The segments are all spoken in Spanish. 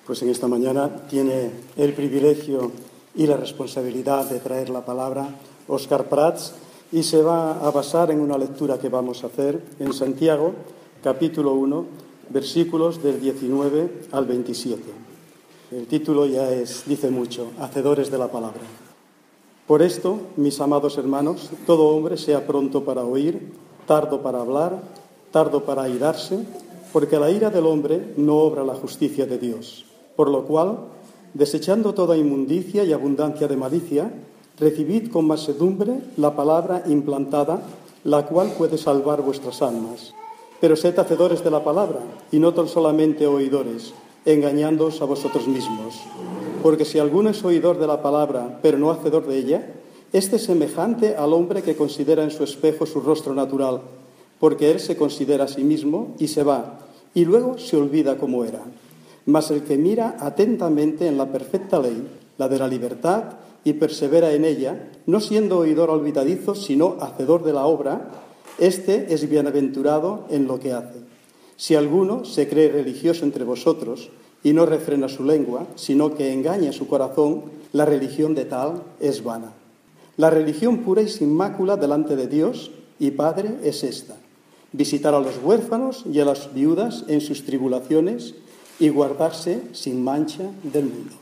pues en esta mañana tiene el privilegio y la responsabilidad de traer la palabra Óscar Prats, y se va a basar en una lectura que vamos a hacer en Santiago, capítulo 1, versículos del 19 al 27. El título ya dice mucho: Hacedores de la palabra. Por esto, mis amados hermanos, todo hombre sea pronto para oír, tardo para hablar, tardo para airarse, porque la ira del hombre no obra la justicia de Dios. Por lo cual, desechando toda inmundicia y abundancia de malicia, recibid con mansedumbre la palabra implantada, la cual puede salvar vuestras almas. Pero sed hacedores de la palabra, y no tan solamente oidores, engañándoos a vosotros mismos. Porque si alguno es oidor de la palabra, pero no hacedor de ella, este es semejante al hombre que considera en su espejo su rostro natural, porque él se considera a sí mismo y se va, y luego se olvida cómo era. Mas el que mira atentamente en la perfecta ley, la de la libertad, y persevera en ella, no siendo oidor olvidadizo, sino hacedor de la obra, este es bienaventurado en lo que hace. Si alguno se cree religioso entre vosotros y no refrena su lengua, sino que engaña su corazón, la religión de tal es vana. La religión pura y sin mácula delante de Dios y Padre es esta: visitar a los huérfanos y a las viudas en sus tribulaciones y guardarse sin mancha del mundo.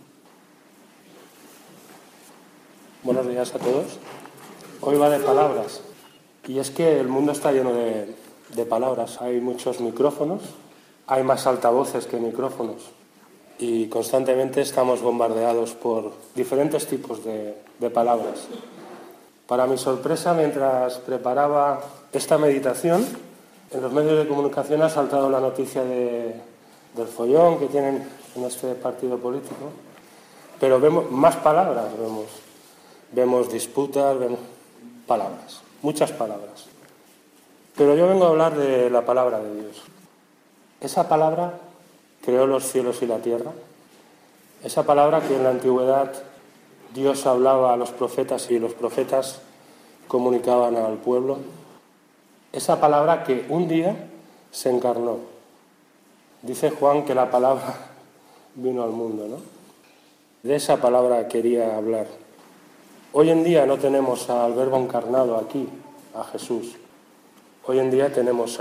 Buenos días a todos. Hoy va de palabras. Y es que el mundo está lleno de palabras. Hay muchos micrófonos, hay más altavoces que micrófonos. Y constantemente estamos bombardeados por diferentes tipos de palabras. Para mi sorpresa, mientras preparaba esta meditación, en los medios de comunicación ha saltado la noticia del follón que tienen en este partido político, pero vemos más palabras, vemos disputas, vemos palabras, muchas palabras. Pero yo vengo a hablar de la palabra de Dios. Esa palabra creó los cielos y la tierra, esa palabra que en la antigüedad Dios hablaba a los profetas y los profetas comunicaban al pueblo, esa palabra que un día se encarnó. Dice Juan que la palabra vino al mundo, ¿no? De esa palabra quería hablar. Hoy en día no tenemos al Verbo encarnado aquí, a Jesús. Hoy en día tenemos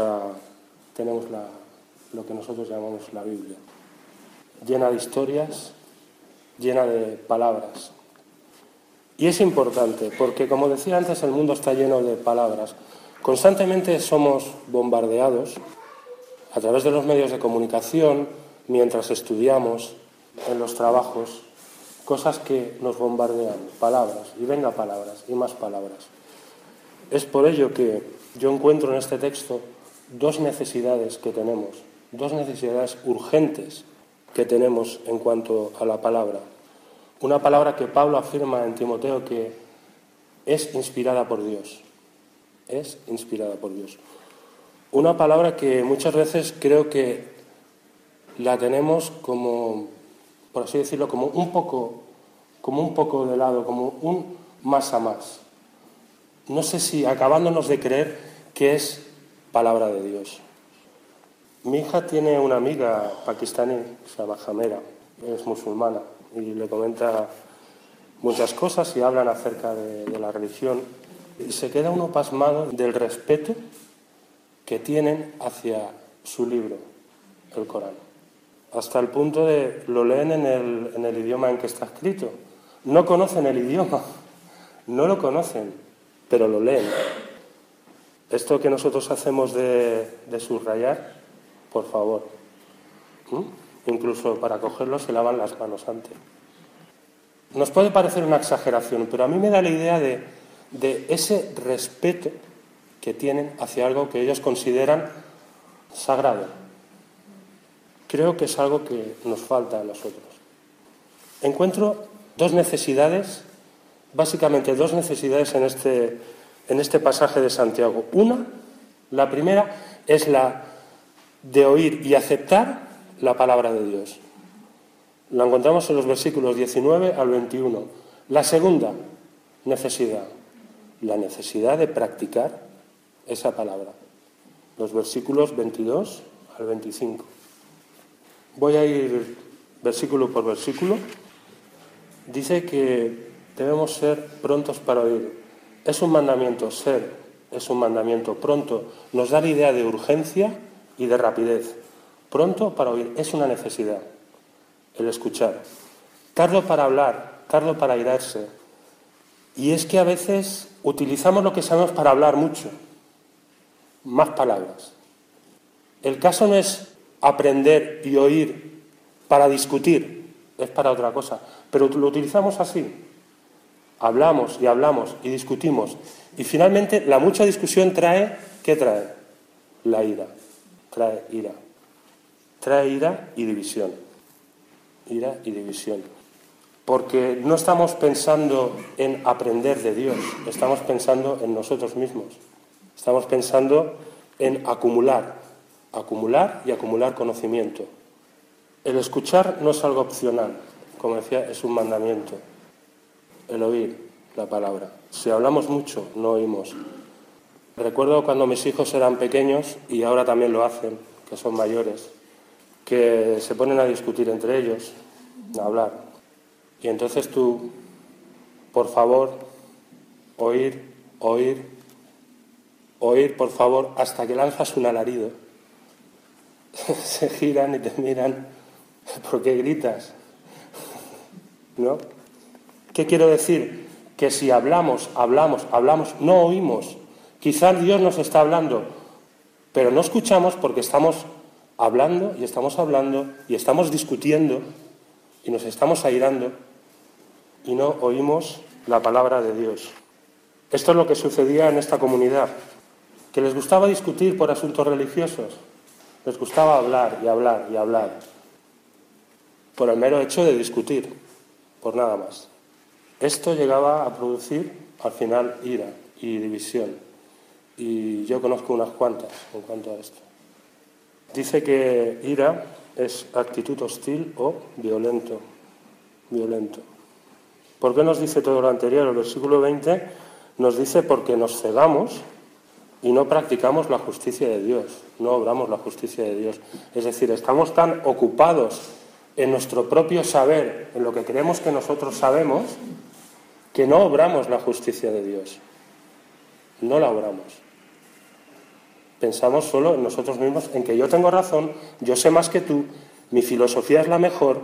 lo que nosotros llamamos la Biblia, llena de historias, llena de palabras. Y es importante, porque como decía antes, el mundo está lleno de palabras. Constantemente somos bombardeados a través de los medios de comunicación, mientras estudiamos, en los trabajos, cosas que nos bombardean, palabras, y venga palabras, y más palabras. Es por ello que yo encuentro en este texto dos necesidades que tenemos, dos necesidades urgentes que tenemos en cuanto a la palabra. Una palabra que Pablo afirma en Timoteo que es inspirada por Dios. Es inspirada por Dios. Una palabra que muchas veces creo que la tenemos como, por así decirlo, como un poco de lado, como un más a más. No sé si acabándonos de creer que es palabra de Dios. Mi hija tiene una amiga pakistaní, se llama Jamera, es musulmana, y le comenta muchas cosas y hablan acerca de la religión. Y se queda uno pasmado del respeto que tienen hacia su libro, el Corán. Hasta el punto de lo leen en el idioma en que está escrito. No conocen el idioma, no lo conocen, pero lo leen. Esto que nosotros hacemos de subrayar, por favor. Incluso para cogerlo se lavan las manos antes. Nos puede parecer una exageración, pero a mí me da la idea de ese respeto que tienen hacia algo que ellos consideran sagrado. Creo que es algo que nos falta a nosotros. Encuentro dos necesidades, básicamente dos necesidades en este pasaje de Santiago. La primera es la de oír y aceptar la palabra de Dios. La encontramos en los versículos 19 al 21. La segunda necesidad, la necesidad de practicar esa palabra. Los versículos 22 al 25. Voy a ir versículo por versículo, dice que debemos ser prontos para oír. Es un mandamiento, es un mandamiento. Pronto nos da la idea de urgencia y de rapidez. Pronto para oír, es una necesidad, el escuchar. Tardo para hablar, tardo para airarse. Y es que a veces utilizamos lo que sabemos para hablar mucho, más palabras. El caso no es aprender y oír para discutir, es para otra cosa, pero lo utilizamos así. Hablamos y discutimos. Y finalmente la mucha discusión trae, ¿qué trae? La ira. Trae ira. Trae ira y división. Ira y división. Porque no estamos pensando en aprender de Dios, estamos pensando en nosotros mismos. Estamos pensando en acumular y acumular conocimiento. El escuchar no es algo opcional, como decía, es un mandamiento. El oír la palabra. Si hablamos mucho, no oímos. Recuerdo cuando mis hijos eran pequeños, y ahora también lo hacen, que son mayores, que se ponen a discutir entre ellos, a hablar. Y entonces tú, por favor, oír, por favor, hasta que lanzas un alarido. Se giran y te miran, ¿por qué gritas? ¿No? ¿Qué quiero decir? Que si hablamos, no oímos. Quizás Dios nos está hablando, pero no escuchamos porque estamos hablando y estamos discutiendo y nos estamos airando y no oímos la palabra de Dios. Esto es lo que sucedía en esta comunidad, que les gustaba discutir por asuntos religiosos, les gustaba hablar, por el mero hecho de discutir, por nada más. Esto llegaba a producir, al final, ira y división. Y yo conozco unas cuantas en cuanto a esto. Dice que ira es actitud hostil o violento. ¿Por qué nos dice todo lo anterior? El versículo 20 nos dice porque nos cegamos y no practicamos la justicia de Dios, no obramos la justicia de Dios. Es decir, estamos tan ocupados en nuestro propio saber, en lo que creemos que nosotros sabemos, que no obramos la justicia de Dios. No la obramos. Pensamos solo en nosotros mismos, en que yo tengo razón, yo sé más que tú, mi filosofía es la mejor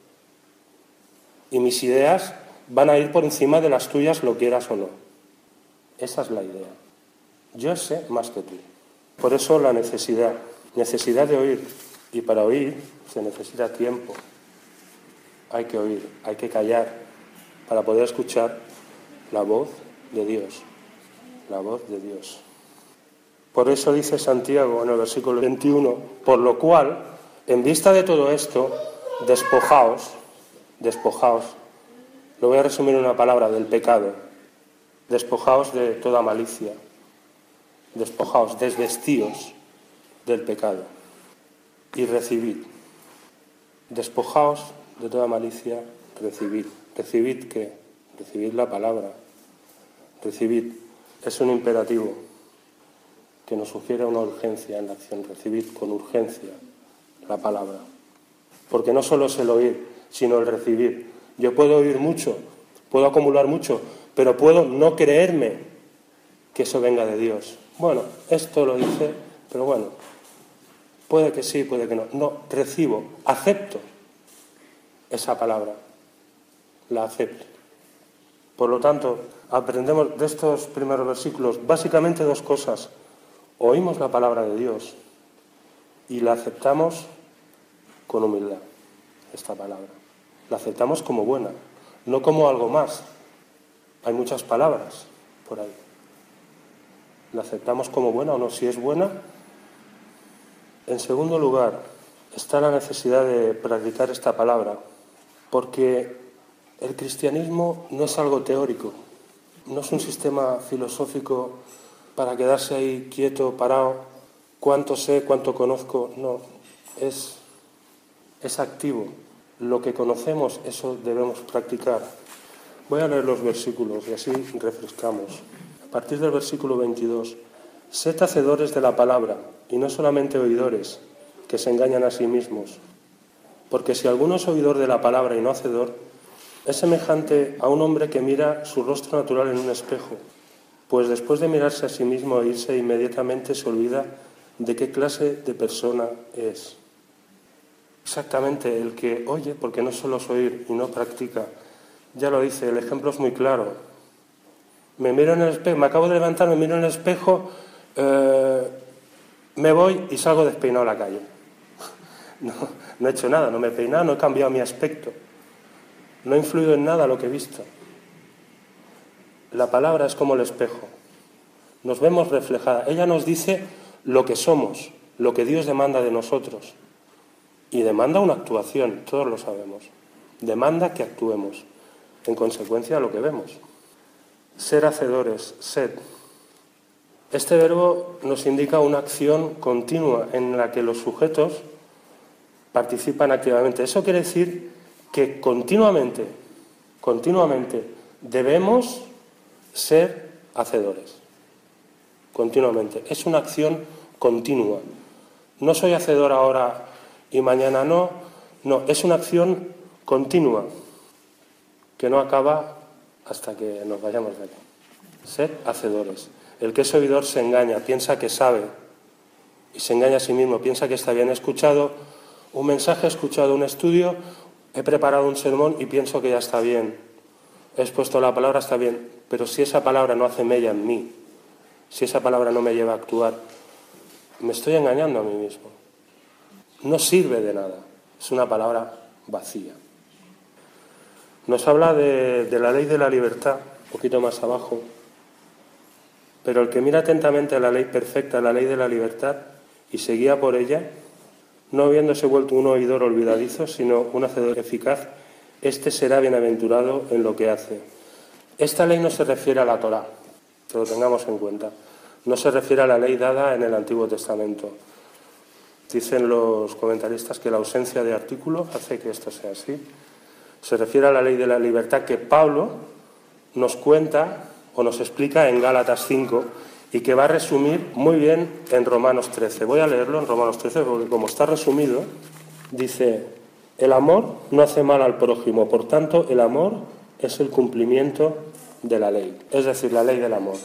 y mis ideas van a ir por encima de las tuyas, lo quieras o no. Esa es la idea. Yo sé más que tú. Por eso la necesidad de oír. Y para oír se necesita tiempo. Hay que oír, hay que callar para poder escuchar la voz de Dios. La voz de Dios. Por eso dice Santiago en el versículo 21, por lo cual, en vista de todo esto, despojaos, lo voy a resumir en una palabra, del pecado, despojaos de toda malicia, despojaos, desvestíos del pecado y recibid. Despojaos de toda malicia, recibid. ¿Recibid qué? Recibid la palabra. Recibid. Es un imperativo que nos sugiere una urgencia en la acción. Recibid con urgencia la palabra. Porque no solo es el oír, sino el recibir. Yo puedo oír mucho, puedo acumular mucho, pero puedo no creerme que eso venga de Dios. Bueno, esto lo dice, pero bueno, puede que sí, puede que no. No, recibo, acepto esa palabra, la acepto. Por lo tanto, aprendemos de estos primeros versículos básicamente dos cosas. Oímos la palabra de Dios y la aceptamos con humildad, esta palabra. La aceptamos como buena, no como algo más. Hay muchas palabras por ahí. ¿La aceptamos como buena o no? Si es buena. En segundo lugar, está la necesidad de practicar esta palabra, porque el cristianismo no es algo teórico, no es un sistema filosófico para quedarse ahí quieto, parado, cuánto sé, cuánto conozco. No, es activo. Lo que conocemos, eso debemos practicar. Voy a leer los versículos y así refrescamos. A partir del versículo 22. Sed hacedores de la palabra y no solamente oidores, que se engañan a sí mismos. Porque si alguno es oidor de la palabra y no hacedor, es semejante a un hombre que mira su rostro natural en un espejo, pues después de mirarse a sí mismo e irse inmediatamente se olvida de qué clase de persona es. Exactamente, el que oye, porque no solo es oír y no practica, ya lo dice, el ejemplo es muy claro. Me miro en el espejo, me acabo de levantar, me miro en el espejo, me voy y salgo despeinado a la calle. No he hecho nada, no me he peinado, no he cambiado mi aspecto. No ha influido en nada lo que he visto. La palabra es como el espejo. Nos vemos reflejada. Ella nos dice lo que somos, lo que Dios demanda de nosotros. Y demanda una actuación, todos lo sabemos. Demanda que actuemos, en consecuencia de lo que vemos. Ser hacedores, sed. Este verbo nos indica una acción continua en la que los sujetos participan activamente. Eso quiere decir que continuamente debemos ser hacedores. Continuamente. Es una acción continua. No soy hacedor ahora y mañana no. No, es una acción continua que no acaba hasta que nos vayamos de aquí. Ser hacedores. El que es oidor se engaña, piensa que sabe y se engaña a sí mismo, piensa que está bien. He escuchado un mensaje, he escuchado un estudio, he preparado un sermón y pienso que ya está bien. He expuesto la palabra, está bien, pero si esa palabra no hace mella en mí, si esa palabra no me lleva a actuar, me estoy engañando a mí mismo. No sirve de nada, es una palabra vacía. Nos habla de la ley de la libertad, un poquito más abajo, pero el que mira atentamente a la ley perfecta, la ley de la libertad, y se guía por ella, no habiéndose vuelto un oidor olvidadizo, sino un hacedor eficaz, éste será bienaventurado en lo que hace. Esta ley no se refiere a la Torá, que lo tengamos en cuenta. No se refiere a la ley dada en el Antiguo Testamento. Dicen los comentaristas que la ausencia de artículo hace que esto sea así. Se refiere a la ley de la libertad que Pablo nos cuenta o nos explica en Gálatas 5 y que va a resumir muy bien en Romanos 13. Voy a leerlo en Romanos 13 porque como está resumido, dice: el amor no hace mal al prójimo, por tanto el amor es el cumplimiento de la ley, es decir, la ley del amor.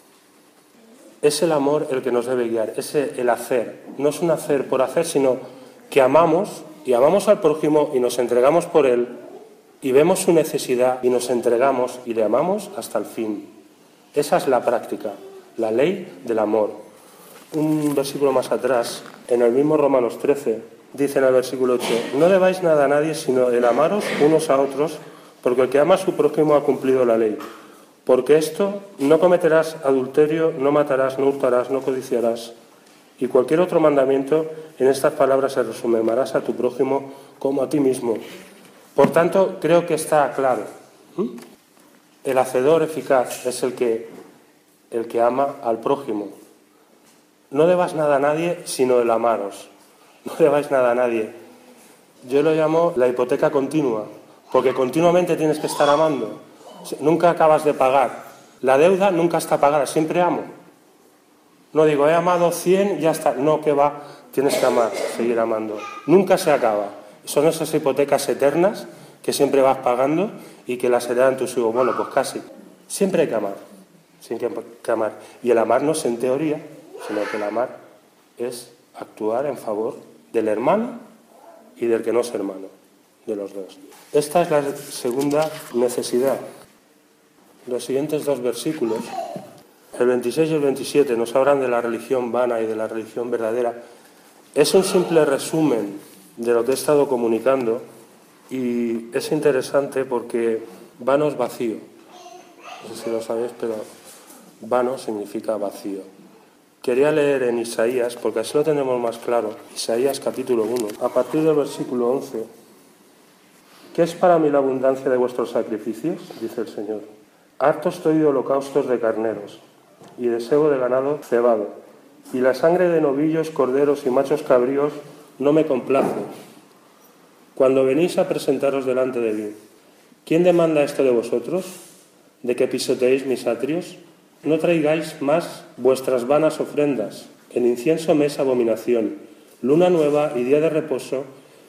Es el amor el que nos debe guiar, es el hacer. No es un hacer por hacer, sino que amamos y amamos al prójimo y nos entregamos por él y vemos su necesidad y nos entregamos y le amamos hasta el fin. Esa es la práctica, la ley del amor. Un versículo más atrás, en el mismo Romanos 13, dice en el versículo 8: no debáis nada a nadie sino el amaros unos a otros, porque el que ama a su prójimo ha cumplido la ley. Porque esto: no cometerás adulterio, no matarás, no hurtarás, no codiciarás. Y cualquier otro mandamiento en estas palabras se resume: amarás a tu prójimo como a ti mismo. Por tanto, creo que está claro. El hacedor eficaz es el que ama al prójimo. No debas nada a nadie sino el amaros. No debáis nada a nadie. Yo lo llamo la hipoteca continua, porque continuamente tienes que estar amando. Nunca acabas de pagar. La deuda nunca está pagada, siempre amo. No digo, he amado 100, ya está. No, que va, tienes que amar, seguir amando. Nunca se acaba. Son esas hipotecas eternas que siempre vas pagando y que las heredan tus hijos. Bueno, pues casi. Siempre hay que amar. Siempre hay que amar. Y el amar no es en teoría, sino que el amar es actuar en favor del hermano y del que no es hermano, de los dos. Esta es la segunda necesidad. Los siguientes dos versículos, el 26 y el 27, nos hablan de la religión vana y de la religión verdadera. Es un simple resumen de lo que he estado comunicando y es interesante porque vano es vacío. No sé si lo sabéis, pero vano significa vacío. Quería leer en Isaías, porque así lo tenemos más claro, Isaías capítulo 1, a partir del versículo 11. ¿Qué es para mí la abundancia de vuestros sacrificios? Dice el Señor. Harto estoy de holocaustos de carneros y de sebo de ganado cebado, y la sangre de novillos, corderos y machos cabríos no me complace. Cuando venís a presentaros delante de mí, ¿quién demanda esto de vosotros? ¿De que pisoteéis mis atrios? No traigáis más vuestras vanas ofrendas. El incienso me es abominación. Luna nueva y día de reposo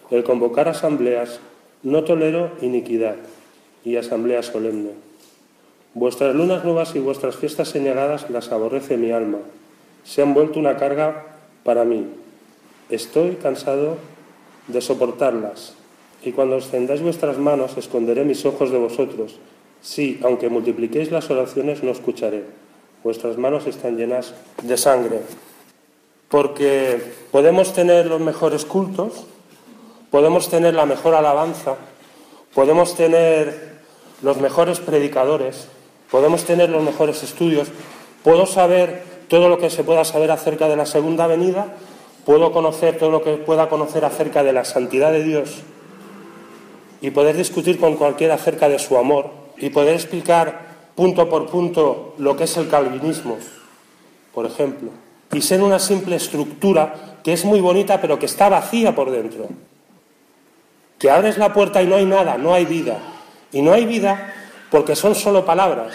el convocar asambleas, no tolero iniquidad y asamblea solemne. Vuestras lunas nuevas y vuestras fiestas señaladas las aborrece mi alma. Se han vuelto una carga para mí. Estoy cansado de soportarlas. Y cuando extendáis vuestras manos, esconderé mis ojos de vosotros. Sí, aunque multipliquéis las oraciones, no escucharé. Vuestras manos están llenas de sangre. Porque podemos tener los mejores cultos, podemos tener la mejor alabanza, podemos tener los mejores predicadores, podemos tener los mejores estudios, puedo saber todo lo que se pueda saber acerca de la segunda venida, puedo conocer todo lo que pueda conocer acerca de la santidad de Dios y poder discutir con cualquiera acerca de su amor y poder explicar punto por punto lo que es el calvinismo, por ejemplo, y ser una simple estructura que es muy bonita pero que está vacía por dentro. Que abres la puerta y no hay nada, no hay vida. Y no hay vida porque son solo palabras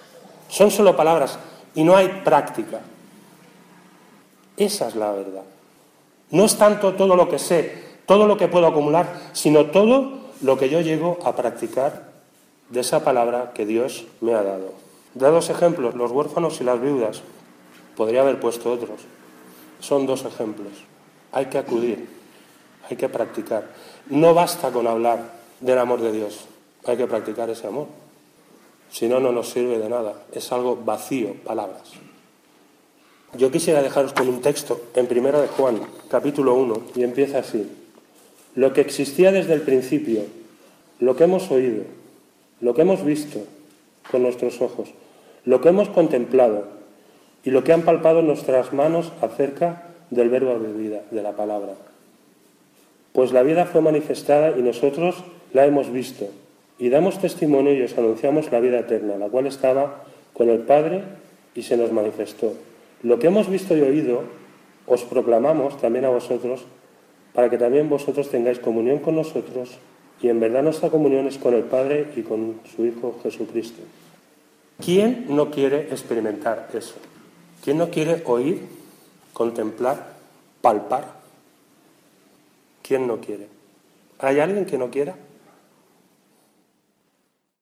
y no hay práctica. Esa es la verdad. No es tanto todo lo que sé, todo lo que puedo acumular, sino todo lo que yo llego a practicar de esa palabra que Dios me ha dado. Da dos ejemplos, los huérfanos y las viudas. Podría haber puesto otros. Son dos ejemplos. Hay que acudir, hay que practicar. No basta con hablar del amor de Dios, hay que practicar ese amor. Si no, no nos sirve de nada. Es algo vacío, palabras. Yo quisiera dejaros con un texto en 1 de Juan, capítulo 1, y empieza así. Lo que existía desde el principio, lo que hemos oído, lo que hemos visto con nuestros ojos, lo que hemos contemplado y lo que han palpado nuestras manos acerca del verbo de vida, de la palabra. Pues la vida fue manifestada y nosotros la hemos visto y damos testimonio y os anunciamos la vida eterna, la cual estaba con el Padre y se nos manifestó. Lo que hemos visto y oído os proclamamos también a vosotros para que también vosotros tengáis comunión con nosotros y en verdad nuestra comunión es con el Padre y con su Hijo Jesucristo. ¿Quién no quiere experimentar eso? ¿Quién no quiere oír, contemplar, palpar? ¿Quién no quiere? ¿Hay alguien que no quiera?